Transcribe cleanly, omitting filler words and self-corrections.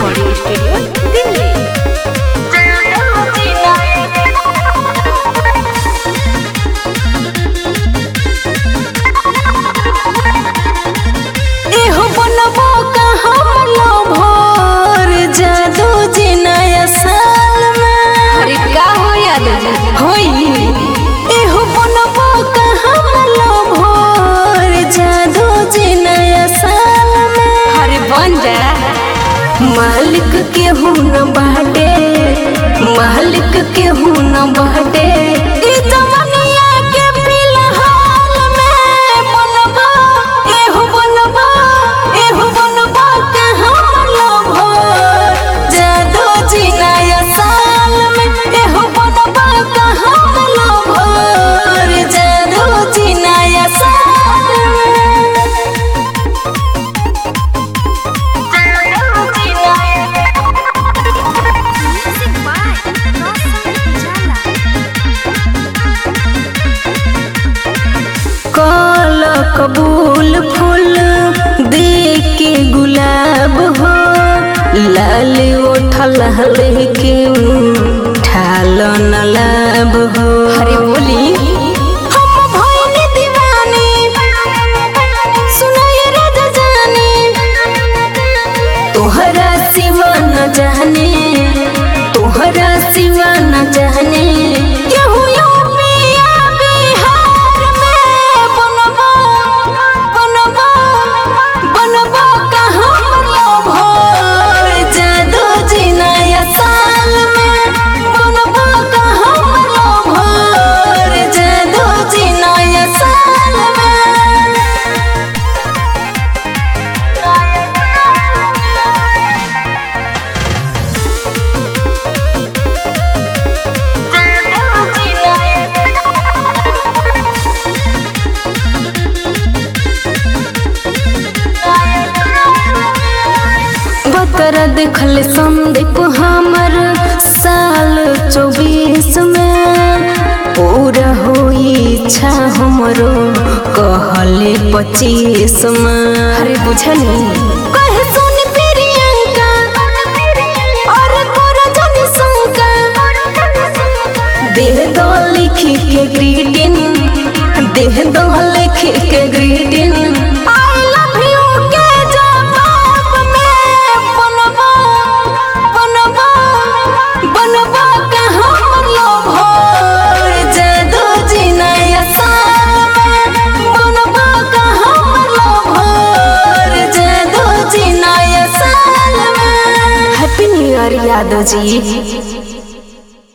Recording studio Delhi. मालिक के हूँ न बाटे, मालिक के हूँ न बाटे, जवनिया के फिलहाल में बनबा एहु बनबा कहाँ लभो जादू जी नया साल में एहु बनबा कहाँ लभो जादू जी नया साल में। कल कबूल फूल दे के गुलाब हो, लाल उठल के ठाल न लाभ हो। अरे बोली हम भइल दीवानी, सुनाई राजा जानी, तोहरा सिवा न जाने, तोहरा सिवा न जाने, बतरा देखल संदीप हमर साल 24 में पूरा होई इच्छा हमरो कहले 25 में। अरे बुझनी कहे सुन प्रियंका और तोरा जनी शंका, देह दो लिखी के ग्रीटिंग, देह दो लिखी के ग्रीटिंग, यादव जी।